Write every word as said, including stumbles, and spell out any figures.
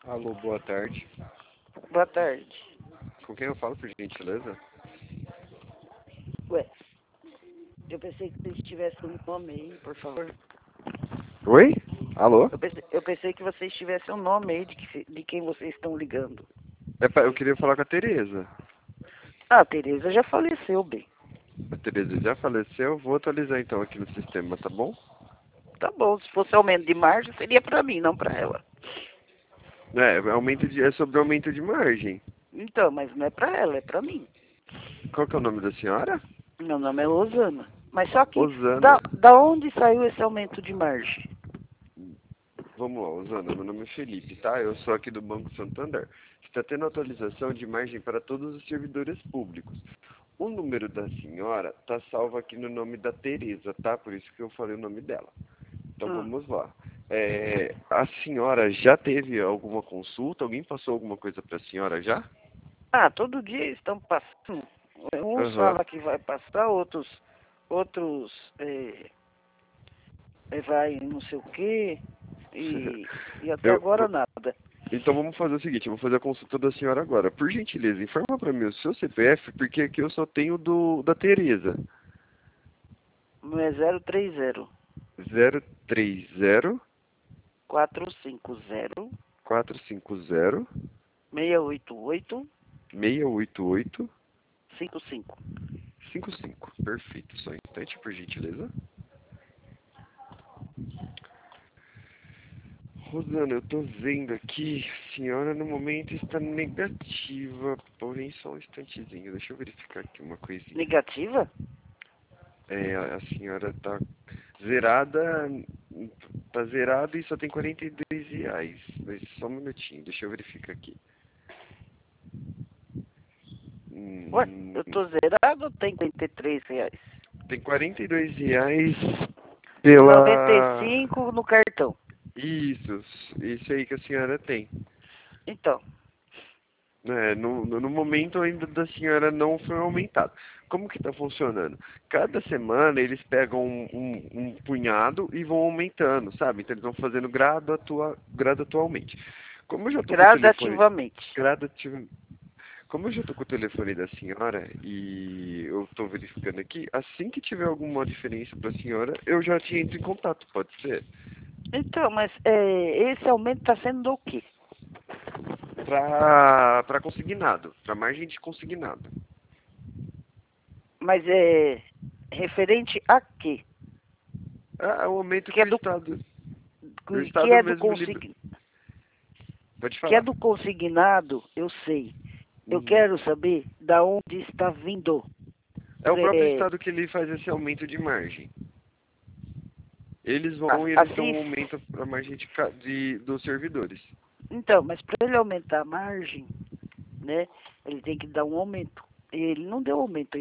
Alô, boa tarde. Boa tarde. Com quem eu falo, por gentileza? Ué, eu pensei que vocês tivessem um nome aí, por favor. Oi? Alô? Eu pensei, eu pensei que vocês tivessem um nome aí de, que, se- de quem vocês estão ligando. É pra- eu queria falar com a Tereza. Ah, a Tereza já faleceu, bem. A Tereza já faleceu, vou atualizar então aqui no sistema, tá bom? Tá bom, se fosse aumento de margem, seria pra mim, não pra ela. É, aumento de, é sobre aumento de margem. Então, mas não é pra ela, é pra mim. Qual que é o nome da senhora? Meu nome é Rosana. Mas só que, Osana. da, da onde saiu esse aumento de margem? Vamos lá, Osana, meu nome é Felipe, tá? Eu sou aqui do Banco Santander. Está tendo atualização de margem para todos os servidores públicos. O número da senhora tá salvo aqui no nome da Tereza, tá? Por isso que eu falei o nome dela. Então Hum. vamos lá. É, a senhora já teve alguma consulta? Alguém passou alguma coisa para a senhora já? Ah, todo dia eles estão passando. Uns Aham. falam que vai passar, outros, outros é, é, vai não sei o quê. E, e até Eu, agora nada. então vamos fazer o seguinte, eu vou fazer a consulta da senhora agora. Por gentileza, informa para mim o seu C P F, porque aqui eu só tenho do da Tereza. Não é zero três zero zero três zero quatro cinco zero quatro cinco zero seis oito oito seis oito oito cinco cinco. cinco cinco. Perfeito, só um instante, por gentileza. Rosana, eu tô vendo aqui, a senhora no momento está negativa, porém só um instantezinho, deixa eu verificar aqui uma coisinha. Negativa? É, a senhora tá zerada, tá zerada e só tem quarenta e dois reais, mas só um minutinho, deixa eu verificar aqui. Ué, Hum, eu tô zerado ou tem quarenta e três reais? tem quarenta e dois reais E noventa e pela... cinco no cartão. Isso, isso aí que a senhora tem. Então, É, no, no no momento ainda da senhora não foi aumentado. Como que está funcionando? Cada semana eles pegam um, um, um punhado e vão aumentando, sabe? Então eles vão fazendo gradatua, gradativamente. Como eu já estou com o telefone gradativamente. gradativo, como eu já estou com o telefone da senhora e eu estou verificando aqui, assim que tiver alguma diferença para a senhora, eu já te entro em contato, pode ser? Então, mas é, esse aumento está sendo do quê? Para para consignado, para margem de consignado. Mas é referente a quê? Ah, o aumento Que que é o do, Estado, o que Estado é do mesmo libera. consig, Pode que é falar. do consignado, eu sei. Eu Uhum. quero saber da onde está vindo. É o próprio É, Estado que ele faz esse aumento de margem. Eles vão e eles dão assim, um aumento para a margem de, ca- de, dos servidores. então, mas para ele aumentar a margem, né, ele tem que dar um aumento. Ele não deu aumento